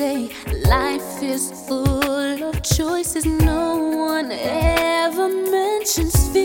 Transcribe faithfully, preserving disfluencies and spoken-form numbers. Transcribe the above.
say life is full of choices. No one ever mentions fear.